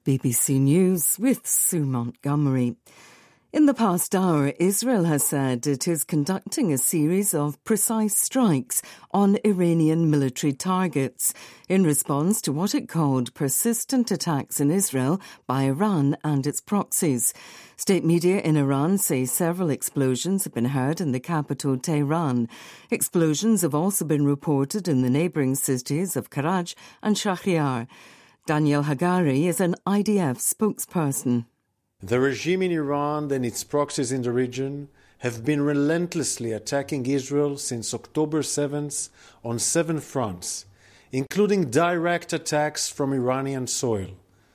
BBC News with Sue Montgomery. In the past hour, Israel has said it is conducting a series of precise strikes on Iranian military targets in response to what it called persistent attacks in Israel by Iran and its proxies. State media in Iran say several explosions have been heard in the capital, Tehran. Explosions have also been reported in the neighbouring cities of Karaj and Shahryar. Daniel Hagari is an IDF spokesperson. The regime in Iran and its proxies in the region have been relentlessly attacking Israel since October 7th on 7 fronts, including direct attacks from Iranian soil.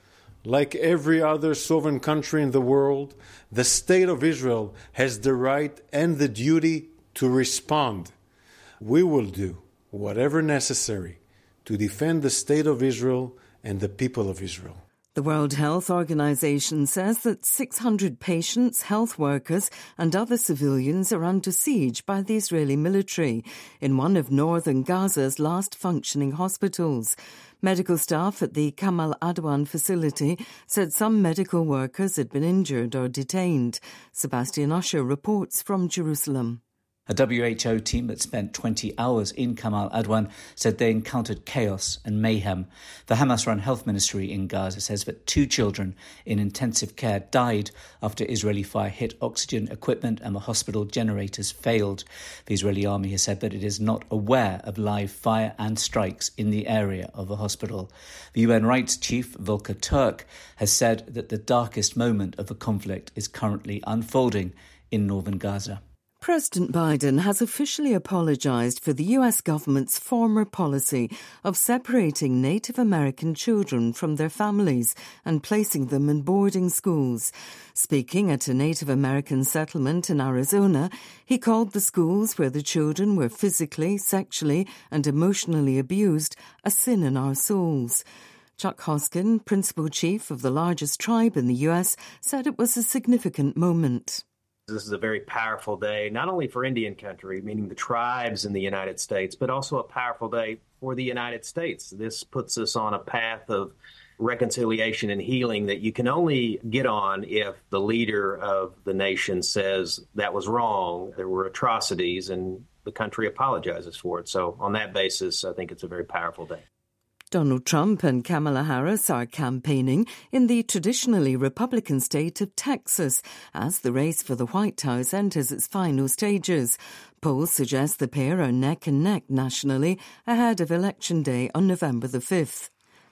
Like every other sovereign country in the world, the State of Israel has the right and the duty to respond. We will do whatever necessary to defend the State of Israel and the people of Israel. The World Health Organization says that 600 patients, health workers and other civilians are under siege by the Israeli military in one of northern Gaza's last functioning hospitals. Medical staff at the Kamal Adwan facility said some medical workers had been injured or detained. Sebastian Usher reports from Jerusalem. A WHO team that spent 20 hours in Kamal Adwan said they encountered chaos and mayhem. The Hamas-run health ministry in Gaza says that 2 children in intensive care died after Israeli fire hit oxygen equipment and the hospital generators failed. The Israeli army has said that it is not aware of live fire and strikes in the area of the hospital. The UN rights chief, Volker Turk, has said that the darkest moment of the conflict is currently unfolding in northern Gaza. President Biden has officially apologized for the U.S. government's former policy of separating Native American children from their families and placing them in boarding schools. Speaking at a Native American settlement in Arizona, he called the schools where the children were physically, sexually and emotionally abused a sin in our souls. Chuck Hoskin, principal chief of the largest tribe in the U.S., said it was a significant moment. This is a very powerful day, not only for Indian country, meaning the tribes in the United States, but also a powerful day for the United States. This puts us on a path of reconciliation and healing that you can only get on if the leader of the nation says that was wrong, there were atrocities, and the country apologizes for it. So on that basis, I think it's a very powerful day. Donald Trump and Kamala Harris are campaigning in the traditionally Republican state of Texas as the race for the White House enters its final stages. Polls suggest the pair are neck and neck nationally ahead of Election Day on November the 5th.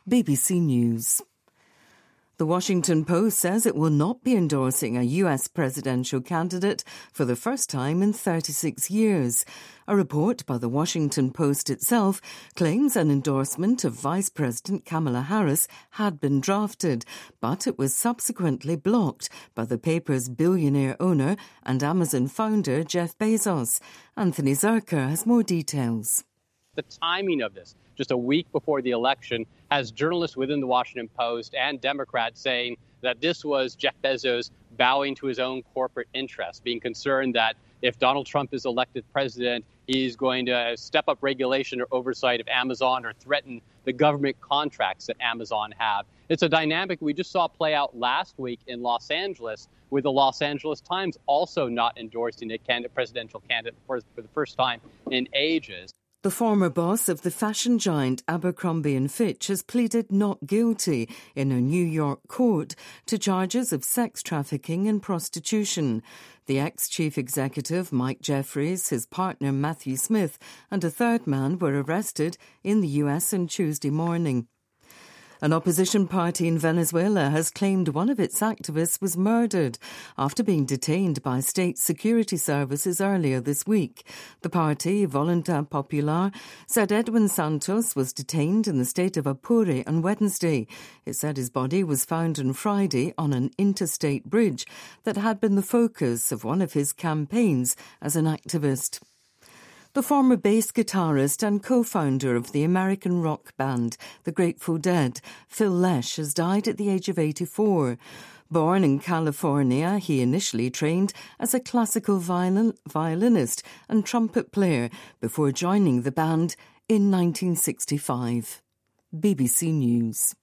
BBC News. The Washington Post says it will not be endorsing a U.S. presidential candidate for the first time in 36 years. A report by the Washington Post itself claims an endorsement of Vice President Kamala Harris had been drafted, but it was subsequently blocked by the paper's billionaire owner and Amazon founder Jeff Bezos. Anthony Zerker has more details. The timing of this, just a week before the election, has journalists within the Washington Post and Democrats saying that this was Jeff Bezos bowing to his own corporate interests, being concerned that if Donald Trump is elected president, he's going to step up regulation or oversight of Amazon or threaten the government contracts that Amazon have. It's a dynamic we just saw play out last week in Los Angeles, with the Los Angeles Times also not endorsing a presidential candidate for the first time in ages. The former boss of the fashion giant Abercrombie & Fitch has pleaded not guilty in a New York court to charges of sex trafficking and prostitution. The ex-chief executive, Mike Jeffries, his partner Matthew Smith, and a third man were arrested in the US on Tuesday morning. An opposition party in Venezuela has claimed one of its activists was murdered after being detained by state security services earlier this week. The party, Voluntad Popular, said Edwin Santos was detained in the state of Apure on Wednesday. It said his body was found on Friday on an interstate bridge that had been the focus of one of his campaigns as an activist. The former bass guitarist and co-founder of the American rock band The Grateful Dead, Phil Lesh, has died at the age of 84. Born in California, he initially trained as a classical violinist and trumpet player before joining the band in 1965. BBC News.